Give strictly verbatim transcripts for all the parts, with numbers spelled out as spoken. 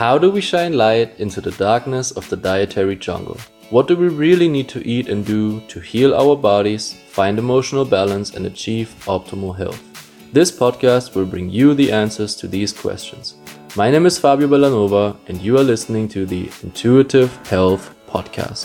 How do we shine light into the darkness of the dietary jungle? What do we really need to eat and do to heal our bodies, find emotional balance, and achieve optimal health? This podcast will bring you the answers to these questions. My name is Fabio Bellanova, and you are listening to the Intuitive Health Podcast.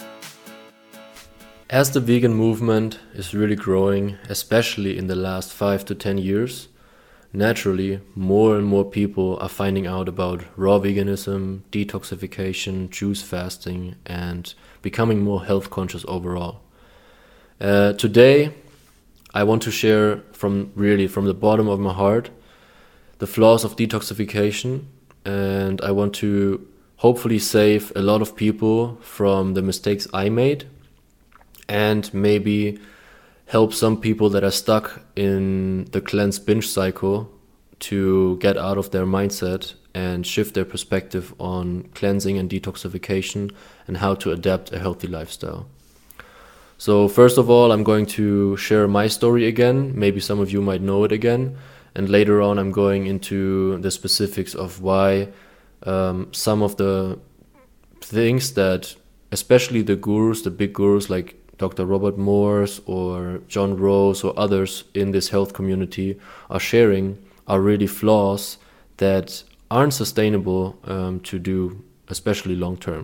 As the vegan movement is really growing, especially in the last five to ten years, naturally, more and more people are finding out about raw veganism, detoxification, juice fasting, and becoming more health conscious overall. Uh, today, I want to share from really from the bottom of my heart the flaws of detoxification, and I want to hopefully save a lot of people from the mistakes I made and maybe help some people that are stuck in the cleanse binge cycle to get out of their mindset and shift their perspective on cleansing and detoxification and how to adapt a healthy lifestyle. So first of all, I'm going to share my story again. Maybe some of you might know it again. And later on, I'm going into the specifics of why um, some of the things that, especially the gurus, the big gurus like Doctor Robert Morse or John Rose or others in this health community are sharing are really flaws that aren't sustainable um, to do, especially long term.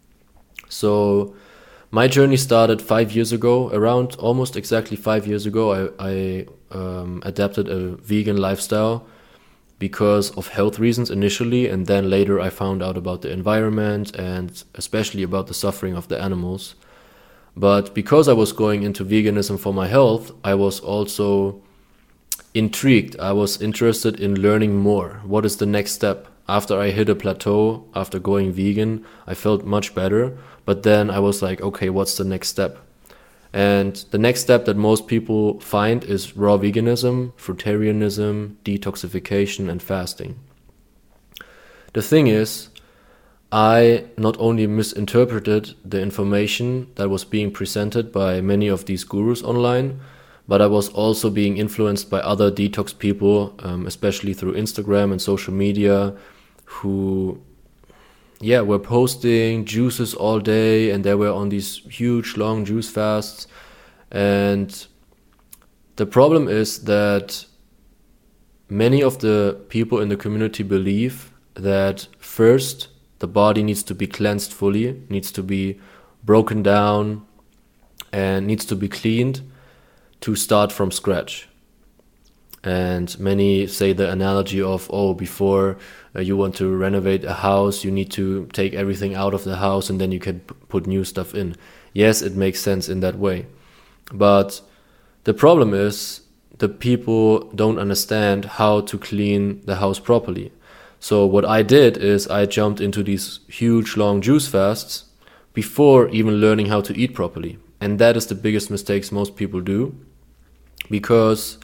So my journey started five years ago, around almost exactly five years ago. I, I um, adapted a vegan lifestyle because of health reasons initially, and then later I found out about the environment and especially about the suffering of the animals. But because I was going into veganism for my health, I was also intrigued. I was interested in learning more. What is the next step? After I hit a plateau, after going vegan, I felt much better. But then I was like, okay, what's the next step? And the next step that most people find is raw veganism, fruitarianism, detoxification, and fasting. The thing is, I not only misinterpreted the information that was being presented by many of these gurus online, but I was also being influenced by other detox people, um, especially through Instagram and social media, who, yeah, were posting juices all day, and they were on these huge, long juice fasts. And the problem is that many of the people in the community believe that first, the body needs to be cleansed fully, needs to be broken down, and needs to be cleaned to start from scratch. And many say the analogy of, oh, before uh, you want to renovate a house, you need to take everything out of the house and then you can p- put new stuff in. Yes, it makes sense in that way. But the problem is the people don't understand how to clean the house properly. So what I did is I jumped into these huge long juice fasts before even learning how to eat properly. And that is the biggest mistakes most people do. Because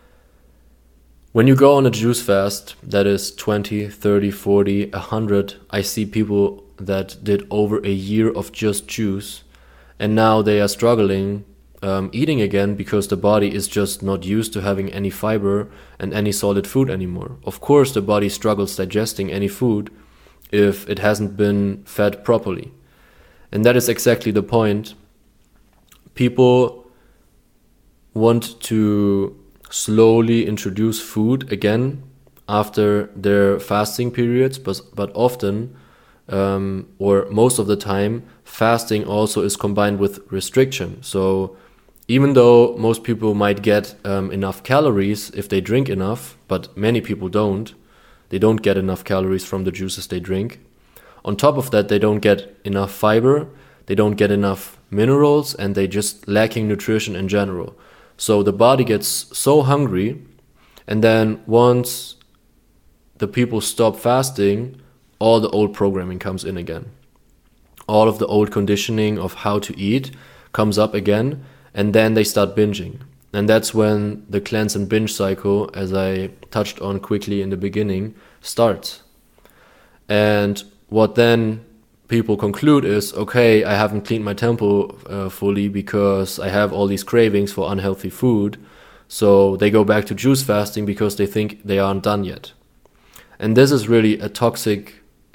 when you go on a juice fast that is twenty, thirty, forty, one hundred, I see people that did over a year of just juice and now they are struggling Um, eating again because the body is just not used to having any fiber and any solid food anymore. Of course, the body struggles digesting any food if it hasn't been fed properly. And that is exactly the point. People want to slowly introduce food again after their fasting periods, but, but often, um, or most of the time, fasting also is combined with restriction. So even though most people might get um, enough calories if they drink enough, but many people don't, they don't get enough calories from the juices they drink. On top of that, they don't get enough fiber, they don't get enough minerals, and they just lacking nutrition in general. So the body gets so hungry, and then once the people stop fasting, all the old programming comes in again. All of the old conditioning of how to eat comes up again, and then they start binging. And that's when the cleanse and binge cycle, as I touched on quickly in the beginning, starts. And what then people conclude is, okay, I haven't cleaned my temple uh, fully because I have all these cravings for unhealthy food. So they go back to juice fasting because they think they aren't done yet. And this is really a toxic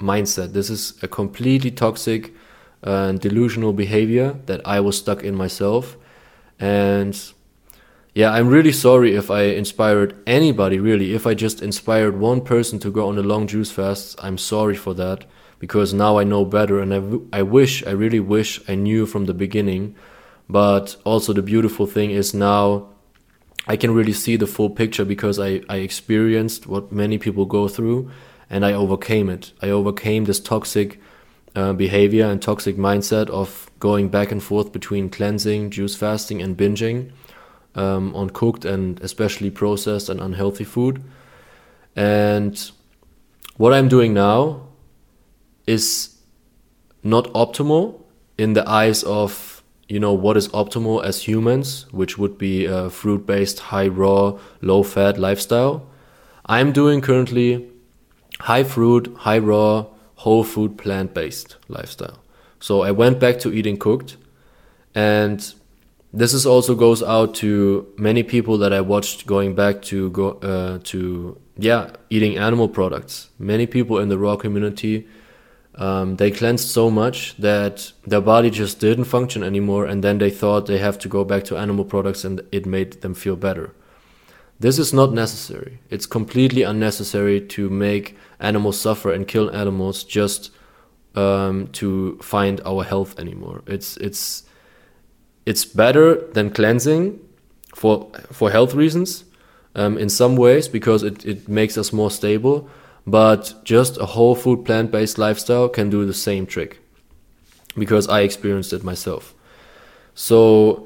mindset. This is a completely toxic and delusional behavior that I was stuck in myself. And yeah, I'm really sorry if I inspired anybody, really. If I just inspired one person to go on a long juice fast, I'm sorry for that, because now I know better, and I, w- I wish, I really wish I knew from the beginning. But also the beautiful thing is now I can really see the full picture, because I, I experienced what many people go through, and I overcame it. I overcame this toxic uh, behavior and toxic mindset of going back and forth between cleansing, juice fasting, and binging um, on cooked and especially processed and unhealthy food. And what I'm doing now is not optimal in the eyes of, you know, what is optimal as humans, which would be a fruit-based, high raw, low-fat lifestyle. I'm doing currently high fruit, high raw, whole food, plant-based lifestyle. So I went back to eating cooked, and this is also goes out to many people that I watched going back to go uh, to yeah eating animal products. Many people in the raw community, um, they cleansed so much that their body just didn't function anymore, and then they thought they have to go back to animal products, and it made them feel better. This is not necessary. It's completely unnecessary to make animals suffer and kill animals just um, to find our health anymore. It's it's it's better than cleansing for for health reasons um, in some ways, because it, it makes us more stable. But just a whole food plant-based lifestyle can do the same trick, because I experienced it myself. So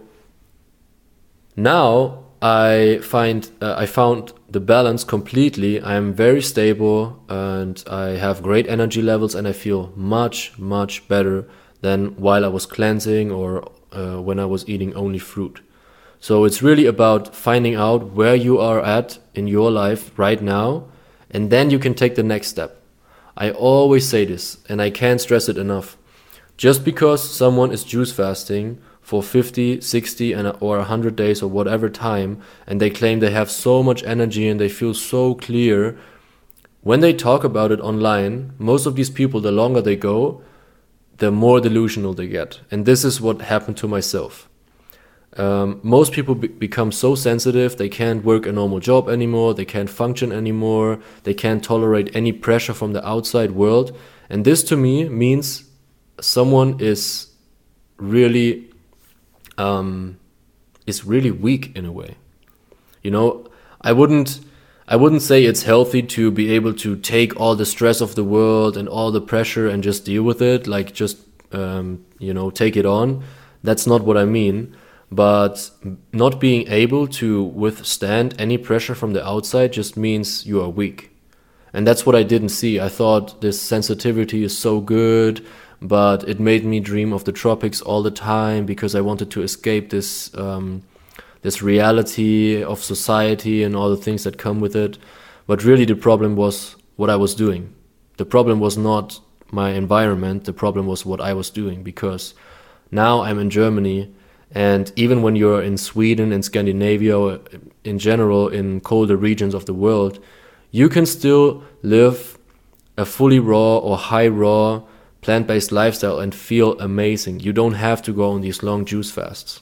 now I find uh, I found the balance completely. I am very stable, and I have great energy levels, and I feel much, much better than while I was cleansing or uh, when I was eating only fruit. So it's really about finding out where you are at in your life right now, and then you can take the next step. I always say this, and I can't stress it enough. Just because someone is juice fasting for fifty, sixty, and or one hundred days or whatever time, and they claim they have so much energy and they feel so clear, when they talk about it online, most of these people, the longer they go, the more delusional they get. And this is what happened to myself. Um, most people be- become so sensitive, they can't work a normal job anymore, they can't function anymore, they can't tolerate any pressure from the outside world. And this to me means someone is really um, is really weak in a way. You know, I wouldn't I wouldn't say it's healthy to be able to take all the stress of the world and all the pressure and just deal with it, like just um, you know, take it on. That's not what I mean. But not being able to withstand any pressure from the outside just means you are weak. And that's what I didn't see. I thought this sensitivity is so good, but it made me dream of the tropics all the time because I wanted to escape this um, this reality of society and all the things that come with it. But really the problem was what I was doing. The problem was not my environment. The problem was what I was doing, because now I'm in Germany. And even when you're in Sweden and Scandinavia, or in general in colder regions of the world, you can still live a fully raw or high raw plant-based lifestyle and feel amazing. You don't have to go on these long juice fasts.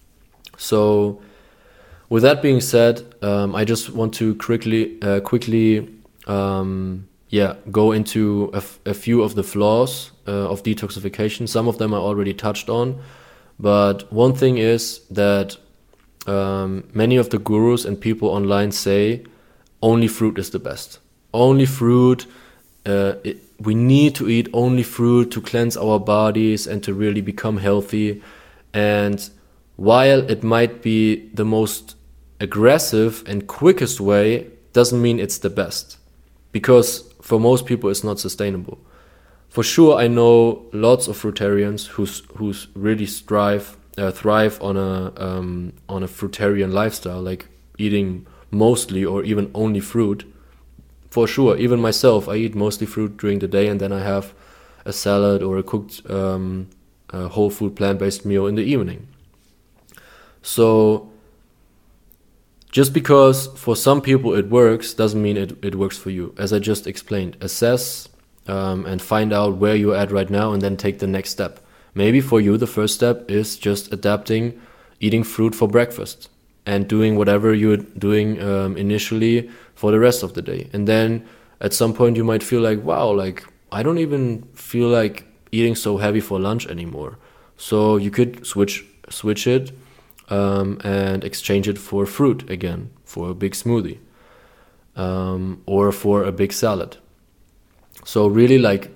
So with that being said, um, I just want to quickly, uh, quickly um, yeah, go into a, f- a few of the flaws uh, of detoxification. Some of them I already touched on. But one thing is that um, many of the gurus and people online say only fruit is the best. Only fruit, uh, it, we need to eat only fruit to cleanse our bodies and to really become healthy. And while it might be the most aggressive and quickest way, doesn't mean it's the best. Because for most people it's not sustainable. For sure, I know lots of fruitarians who's who's really strive uh, thrive on a um, on a fruitarian lifestyle, like eating mostly or even only fruit. For sure, even myself, I eat mostly fruit during the day, and then I have a salad or a cooked um, a whole food plant-based meal in the evening. So just because for some people it works doesn't mean it, it works for you. As I just explained, assess um, and find out where you're at right now and then take the next step. Maybe for you, the first step is just adapting, eating fruit for breakfast and doing whatever you're doing um, initially for the rest of the day. And then at some point you might feel like, wow, like I don't even feel like eating so heavy for lunch anymore. So you could switch switch it um, and exchange it for fruit again, for a big smoothie um, or for a big salad. So really, like,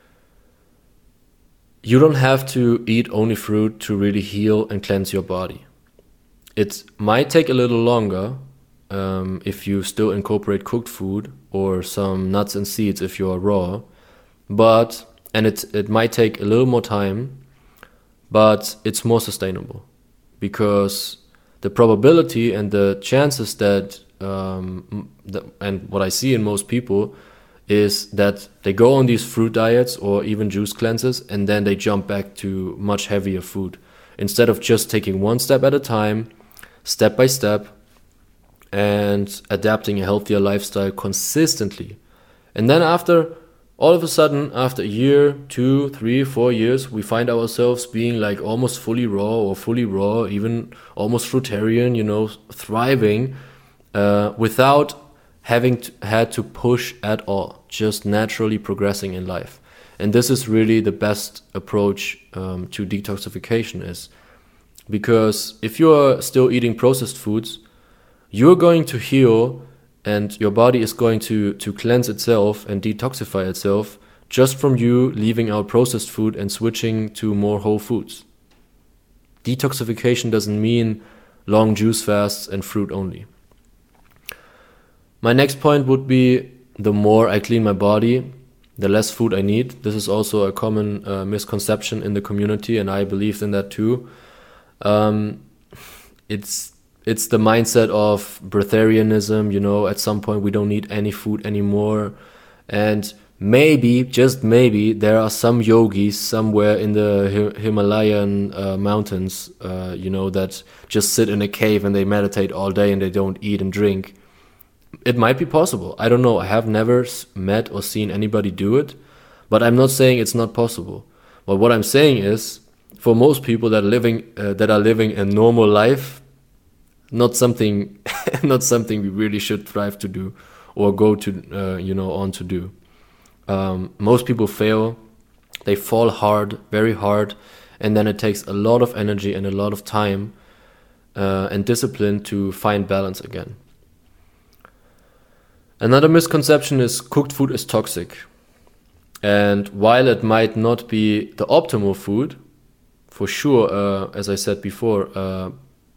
you don't have to eat only fruit to really heal and cleanse your body. It might take a little longer um, if you still incorporate cooked food or some nuts and seeds if you are raw, but and it it might take a little more time, but it's more sustainable because the probability and the chances that, um, that and what I see in most people is that they go on these fruit diets or even juice cleanses and then they jump back to much heavier food instead of just taking one step at a time, step by step, and adapting a healthier lifestyle consistently. And then after, all of a sudden, after a year, two, three, four years, we find ourselves being like almost fully raw or fully raw, even almost fruitarian, you know, thriving uh, without having to, had to push at all, just naturally progressing in life. And this is really the best approach um, to detoxification is, because if you're still eating processed foods, you're going to heal and your body is going to, to cleanse itself and detoxify itself just from you leaving out processed food and switching to more whole foods. Detoxification doesn't mean long juice fasts and fruit only. My next point would be, the more I clean my body, the less food I need. This is also a common uh, misconception in the community, and I believe in that too. Um, it's it's the mindset of breatharianism, you know, at some point we don't need any food anymore. And maybe, just maybe, there are some yogis somewhere in the Hi- Himalayan uh, mountains, uh, you know, that just sit in a cave and they meditate all day and they don't eat and drink. It might be possible. I don't know. I have never met or seen anybody do it, but I'm not saying it's not possible. But what I'm saying is, for most people that are living uh, that are living a normal life, not something, not something we really should strive to do or go to, uh, you know, on to do. Um, most people fail. They fall hard, very hard, and then it takes a lot of energy and a lot of time uh, and discipline to find balance again. Another misconception is cooked food is toxic. And while it might not be the optimal food, for sure, uh, as I said before, uh,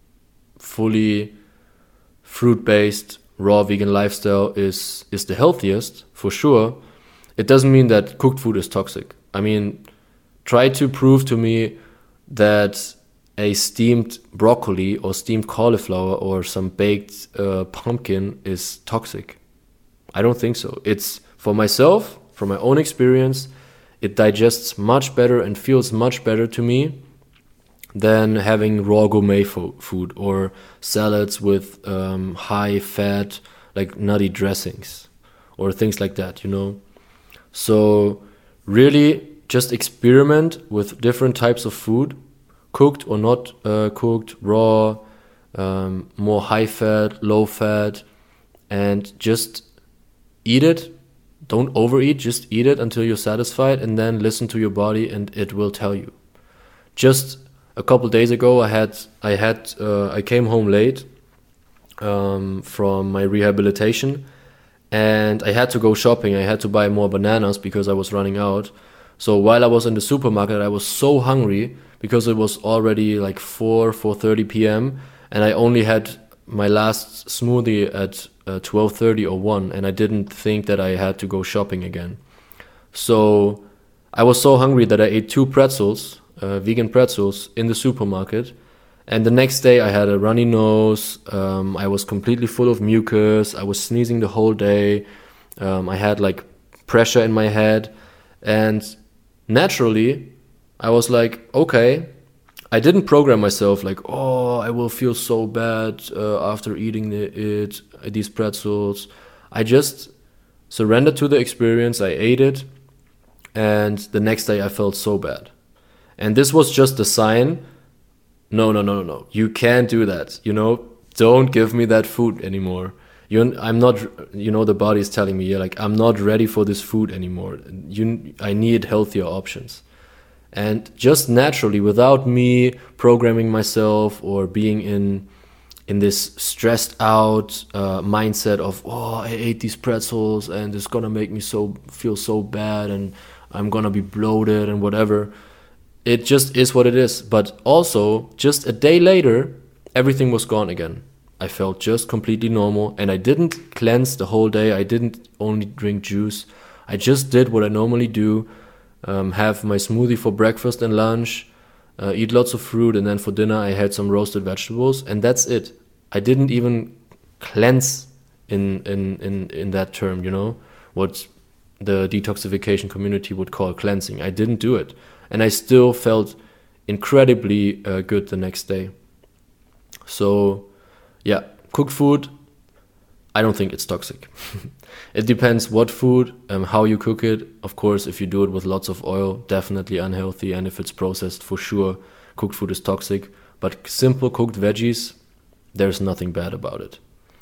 fully fruit-based, raw vegan lifestyle is, is the healthiest, for sure. It doesn't mean that cooked food is toxic. I mean, try to prove to me that a steamed broccoli or steamed cauliflower or some baked uh, pumpkin is toxic. I don't think so. It's, for myself, from my own experience, it digests much better and feels much better to me than having raw gourmet fo- food or salads with um, high fat, like nutty dressings or things like that, you know. So really just experiment with different types of food, cooked or not uh, cooked, raw, um, more high fat, low fat, and just eat it. Don't overeat, just eat it until you're satisfied, and then listen to your body and it will tell you. Just a couple days ago, I had I had uh, I came home late um, from my rehabilitation, and I had to go shopping. I had to buy more bananas because I was running out. So while I was in the supermarket, I was so hungry because it was already like four, four thirty p.m. and I only had my last smoothie at uh, twelve thirty or one, and I didn't think that I had to go shopping again. So I was so hungry that I ate two pretzels, uh, vegan pretzels, in the supermarket. And the next day I had a runny nose, um, I was completely full of mucus, I was sneezing the whole day, um, I had like pressure in my head, and naturally I was like, okay, I didn't program myself like, oh, I will feel so bad uh, after eating the, it, these pretzels. I just surrendered to the experience, I ate it, and the next day I felt so bad. And this was just a sign, no, no, no, no, no, you can't do that, you know, don't give me that food anymore. You, I'm not, you know, the body is telling me, yeah, like, I'm not ready for this food anymore. You, I need healthier options. And just naturally, without me programming myself or being in in this stressed out uh, mindset of, oh, I ate these pretzels and it's gonna make me so feel so bad and I'm gonna be bloated and whatever. It just is what it is. But also, just a day later, everything was gone again. I felt just completely normal, and I didn't cleanse the whole day. I didn't only drink juice. I just did what I normally do, um, have my smoothie for breakfast and lunch, uh, eat lots of fruit, and then for dinner I had some roasted vegetables, and that's it. I didn't even cleanse in in, in, in that term, you know, what the detoxification community would call cleansing. I didn't do it, and I still felt incredibly uh, good the next day. So yeah, cooked food, I don't think it's toxic. It depends what food, um, how you cook it. Of course, if you do it with lots of oil, definitely unhealthy. And if it's processed, for sure, cooked food is toxic. But simple cooked veggies, there's nothing bad about it.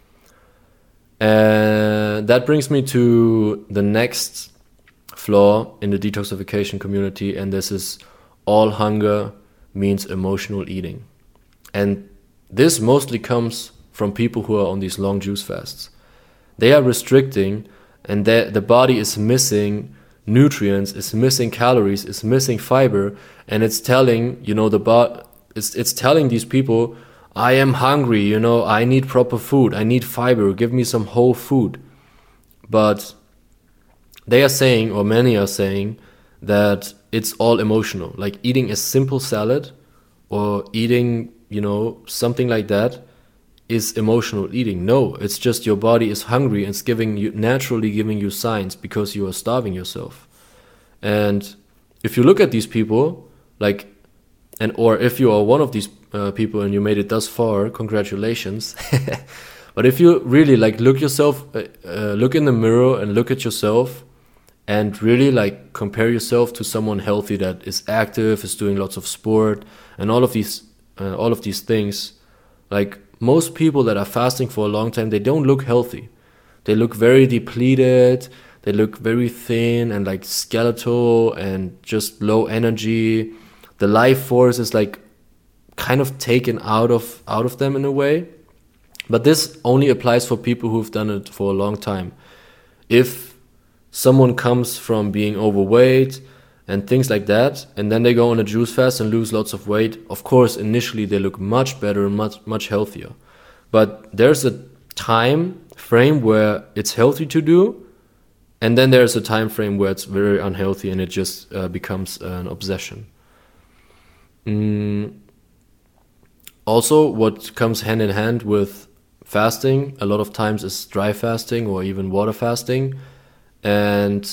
And that brings me to the next flaw in the detoxification community, and this is all hunger means emotional eating. And this mostly comes from people who are on these long juice fasts. They are restricting, and the body is missing nutrients, is missing calories, is missing fiber, and it's telling, you know, the bo- it's it's telling these people, I am hungry, you know, I need proper food, I need fiber, give me some whole food. But they are saying, or many are saying, that it's all emotional. Like eating a simple salad or eating, you know, something like that is emotional eating. No, it's just your body is hungry and it's giving you, naturally giving you signs because you are starving yourself. And if you look at these people, like, and or if you are one of these uh, people and you made it thus far, congratulations. But if you really like look yourself, uh, uh, look in the mirror and look at yourself and really like compare yourself to someone healthy that is active, is doing lots of sport and all of these uh, all of these things, like most people that are fasting for a long time, they don't look healthy. They look very depleted, they look very thin and like skeletal and just low energy. The life force is like kind of taken out of out of them in a way. But this only applies for people who've done it for a long time. If someone comes from being overweight and things like that, and then they go on a juice fast and lose lots of weight, of course, initially they look much better, much much healthier. But there's a time frame where it's healthy to do, and then there's a time frame where it's very unhealthy and it just uh, becomes an obsession. Mm. Also, what comes hand in hand with fasting a lot of times is dry fasting or even water fasting. And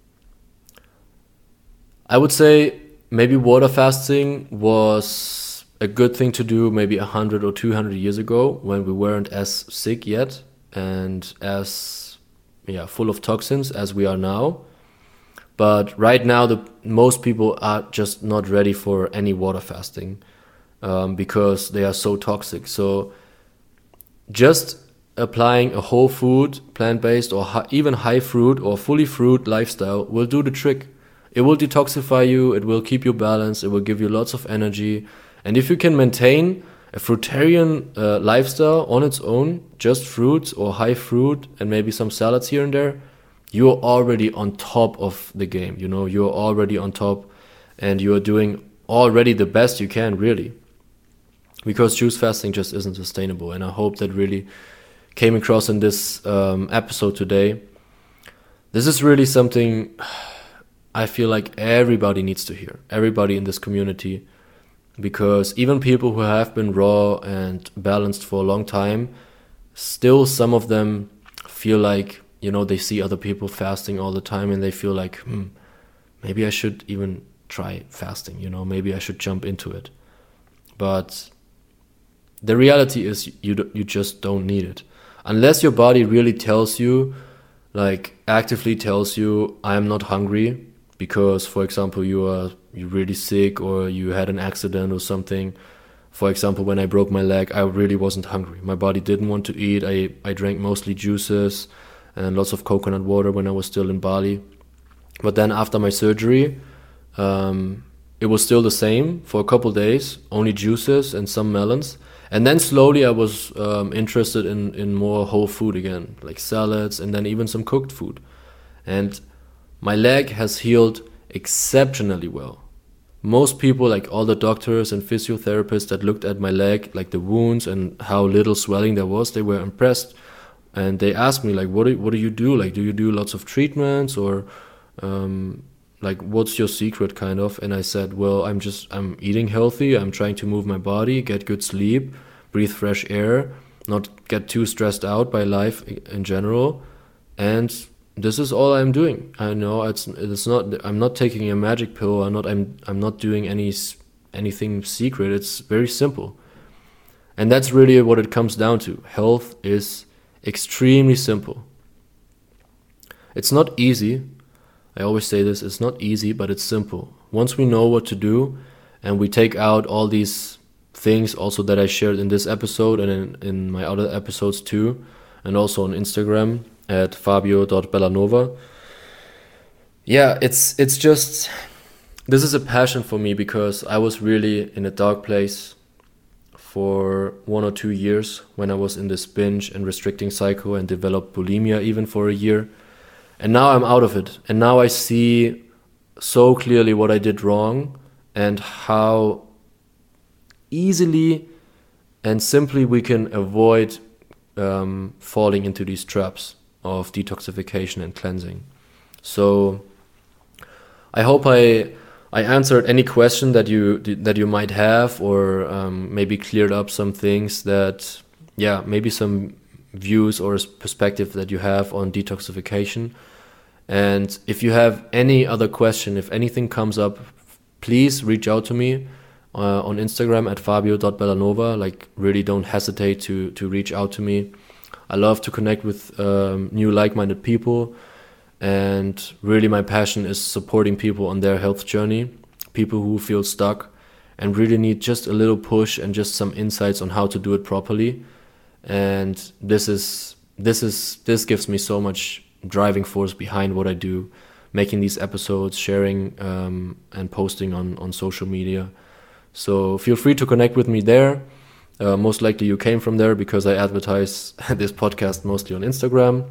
I would say maybe water fasting was a good thing to do maybe one hundred or two hundred years ago when we weren't as sick yet and as yeah full of toxins as we are now. But right now, the most people are just not ready for any water fasting um, because they are so toxic. So just applying a whole food, plant-based or hi- even high fruit or fully fruit lifestyle will do the trick. It will detoxify you, it will keep you balanced, it will give you lots of energy. And if you can maintain a fruitarian uh, lifestyle on its own, just fruits or high fruit and maybe some salads here and there, you're already on top of the game, you know, you're already on top and you're doing already the best you can, really. Because juice fasting just isn't sustainable. And I hope that really came across in this um, episode today. This is really something I feel like everybody needs to hear, everybody in this community, because even people who have been raw and balanced for a long time, still some of them feel like, you know, they see other people fasting all the time and they feel like, hmm, maybe I should even try fasting, you know, maybe I should jump into it. But the reality is you do, you just don't need it. Unless your body really tells you, like actively tells you, I am not hungry, because, for example, you are you're really sick or you had an accident or something. For example, when I broke my leg, I really wasn't hungry. My body didn't want to eat. I, I drank mostly juices and lots of coconut water when I was still in Bali. But then after my surgery, um, it was still the same for a couple days, only juices and some melons. And then slowly I was um, interested in, in more whole food again, like salads and then even some cooked food. And my leg has healed exceptionally well. Most people, like all the doctors and physiotherapists that looked at my leg, like the wounds and how little swelling there was, they were impressed. And they asked me, like, what do, what do you do? Like, do you do lots of treatments or um, like, what's your secret kind of? And I said, well, I'm just, I'm eating healthy. I'm trying to move my body, get good sleep, breathe fresh air, not get too stressed out by life in general. And this is all I'm doing. I know it's it's not, I'm not taking a magic pill. I'm not, I'm, I'm not doing any, anything secret. It's very simple. And that's really what it comes down to. Health is extremely simple. It's not easy. I always say this, it's not easy, but it's simple. Once we know what to do and we take out all these things also that I shared in this episode and in, in my other episodes too, and also on Instagram at fabio dot bellanova. Yeah, it's it's just, this is a passion for me because I was really in a dark place for one or two years when I was in this binge and restricting cycle and developed bulimia even for a year. And now I'm out of it. And now I see so clearly what I did wrong and how easily and simply we can avoid um, falling into these traps of detoxification and cleansing. So I hope I I answered any question that you that you might have, or um, maybe cleared up some things that, yeah, maybe some views or perspective that you have on detoxification. And if you have any other question, if anything comes up, please reach out to me uh, on Instagram at fabio dot bellanova. Like, really don't hesitate to to reach out to me. I love to connect with um, new like-minded people, and really my passion is supporting people on their health journey, people who feel stuck and really need just a little push and just some insights on how to do it properly. And this is this is this gives me so much driving force behind what I do, making these episodes, sharing um, and posting on, on social media. So feel free to connect with me there. Uh, most likely you came from there because I advertise this podcast mostly on Instagram.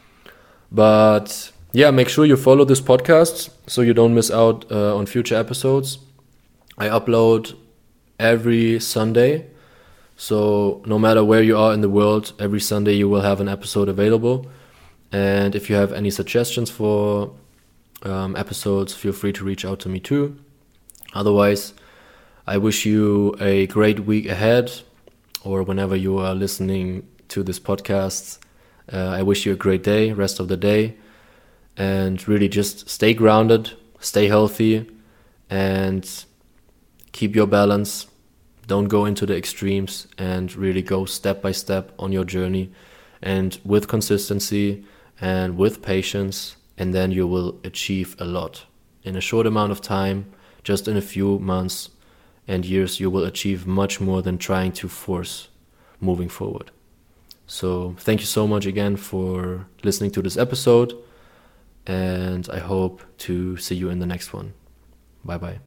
But yeah, make sure you follow this podcast so you don't miss out uh, on future episodes. I upload every Sunday. So no matter where you are in the world, every Sunday you will have an episode available. And if you have any suggestions for um, episodes, feel free to reach out to me too. Otherwise, I wish you a great week ahead, or whenever you are listening to this podcast. Uh, I wish you a great day, rest of the day, and really just stay grounded, stay healthy, and keep your balance. Don't go into the extremes, and really go step by step on your journey, and with consistency and with patience, and then you will achieve a lot. In a short amount of time, just in a few months and years, you will achieve much more than trying to force moving forward. So thank you so much again for listening to this episode, and I hope to see you in the next one. Bye bye.